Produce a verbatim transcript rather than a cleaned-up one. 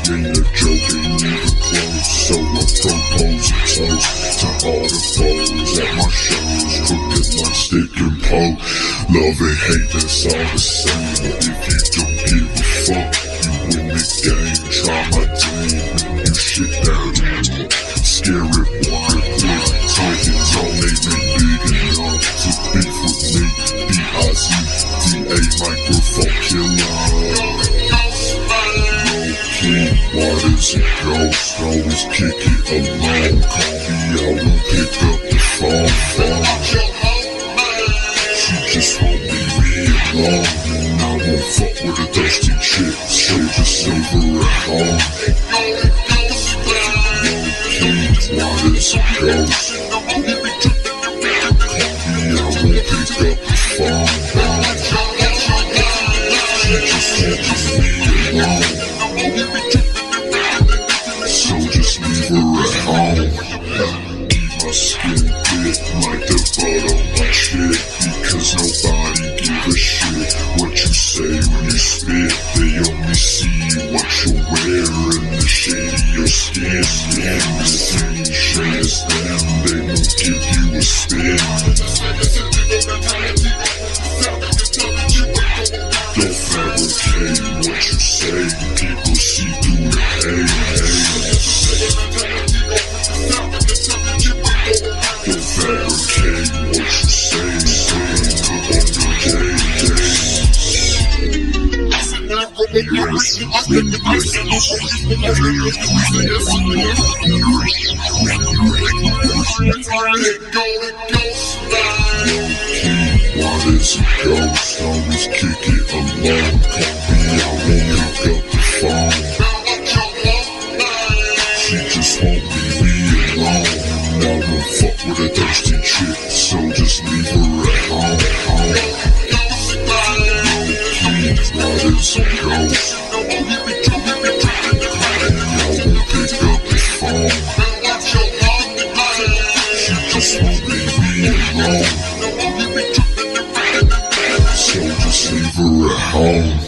ain't a joke, ain't even close. So I propose a toast to all the foes at my shows. Crooked like stick and poke. Love and hate, that's all the same. But if you don't give a fuck, you win the game. Try my team, you shit down. Scary boy, quick. Titans all ain't big enough to beef with me. B I Z D A microphone killer. What is a ghost? Always kick it alone. Call me out and pick up the phone. phone. She just won't leave me alone. And I won't fuck with a thirsty chick. So just leave her at home. Low-key, what is a ghost? Call me out and pick up the phone. She just won't leave me alone. So just leave her at home. Keep my skin bit like the butt on my shit. Because nobody give a shit what you say when you spit. They only see what you wear and the shade of your skin. And the same shade as them, they won't give you a spin. Don't fabricate what you say. People see through it. Hey, hey. Don't fabricate what you say. Say, come on your day, day. What is a ghost? Always kick it alone. Call me, I won't pick up the phone. She just won't leave me alone. And I won't fuck with a thirsty chick. So just leave her at home. home. Low-key, what is a ghost? Call me, I won't pick up the phone. She just won't leave me alone. So just leave her at home.